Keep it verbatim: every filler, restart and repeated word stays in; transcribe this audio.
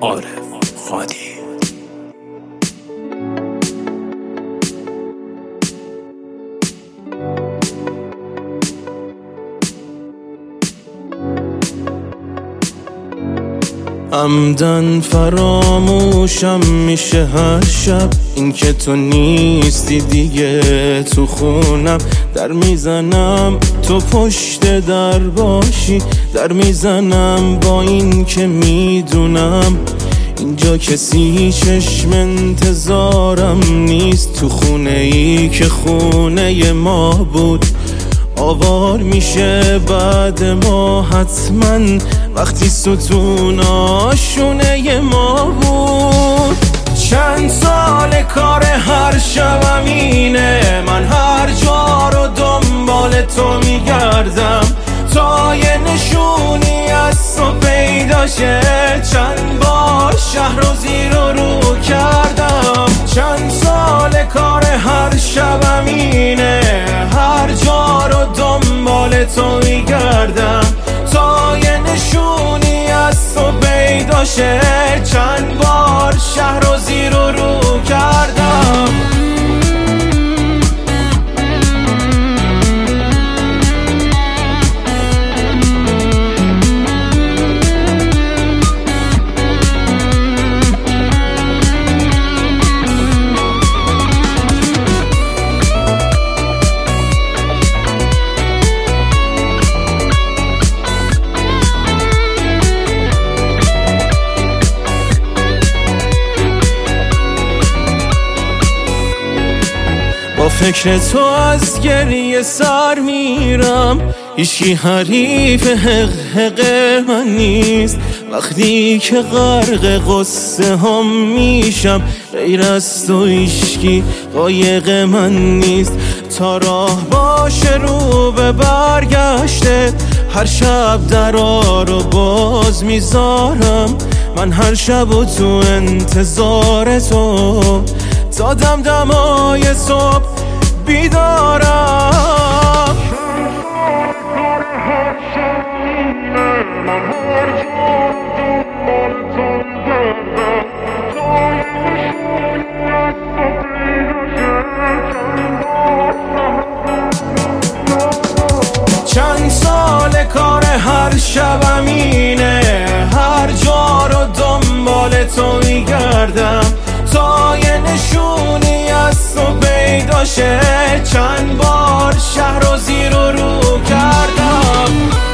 عارف خادی. عمدن فراموشم میشه هر شب، این که تو نیستی دیگه تو خونم. در میزنم تو پشت در باشی، در میزنم با این که میدونم اینجا کسی چشم انتظارم نیست. تو خونه ای که خونه ما بود آوار میشه بعد ما حتما، وقتی ستون آشونه ما بود. چند سال کار هر شبم اینه، من هر جا رو دنبال تو میگردم تا یه نشونی از تو پیدا شه. چند بار شهر رو زیر و رو کردم، چند سال کار هر شبم اینه، هر جا رو دنبال تو میگردم تا یه نشونی از تو پیدا شه. چند بار شهر رو زیر و رو کردم. با فکر تو از گریه سر میرم، هیچکی حریف حق حق من نیست. وقتی که غرق قصه هم میشم غیر از تو هیچکی قایق من نیست. تا راه باشه رو به برگشته، هر شب درا رو باز میذارم. من هر شب و تو انتظار تو تا دم دمای صبح بیدارم. چند سال کار هر شبم اینه، هر جا رو دنبال تو میگردم تا یه نشونی از تو پیدا شه. چند بار شهر رو زیر و رو کردم.